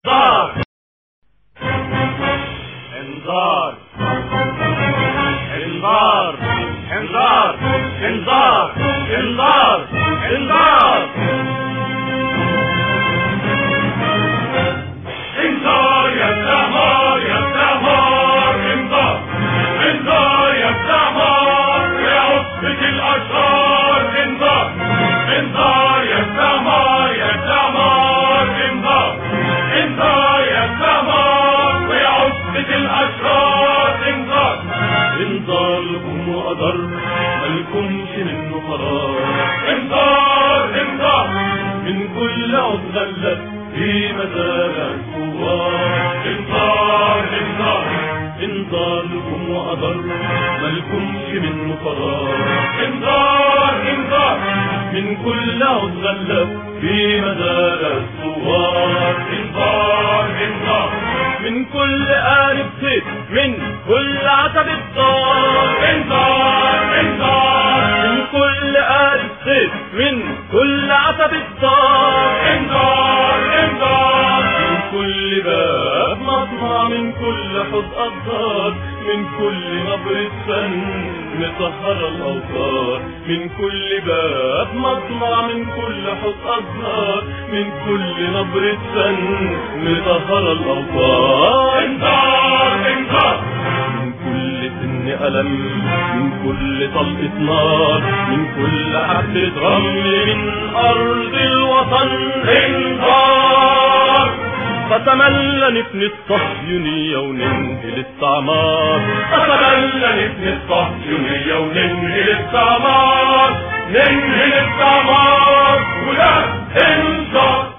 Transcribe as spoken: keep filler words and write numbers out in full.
انذار انذار انذار انذار انذار انذار انذار انذار يا الدمار يا الدمار انذار انذار يا الدمار يا عصبة الاشرار انذار انذار يا الدمار يا الدمار انذار انذار يا الدمار ويا عصبة الاشرار انذار انذار لكم وقدر مالكمش منه قرار انذار انذار من كل عضلة في مزارع الكبار انذار انذار انذار لكم وقدر مالكمش منه قرار انذار انذار من كل عضلة في مزارع الثوار انذار انذار من كل قارب سيف من كل عتب الدار انذار انذار من كل قارب سيف من كل عتب الدار انذار انذار من كل باب مطمع من كل حوض أزهار من كل نبرة فن مطهر الأوتار من كل باب مطمع من كل حوض أزهار من كل نبرة فن مطهر الأوتار انذار انذار من كل سن ألم من كل طلقة نار من كل حبة رمل من أرض الوطن انذار فتملى نفن الصهيونية وننهي الاستعمار فتملى نفن الصهيونية وننهي الاستعمار ننهي الاستعمار ولا انذار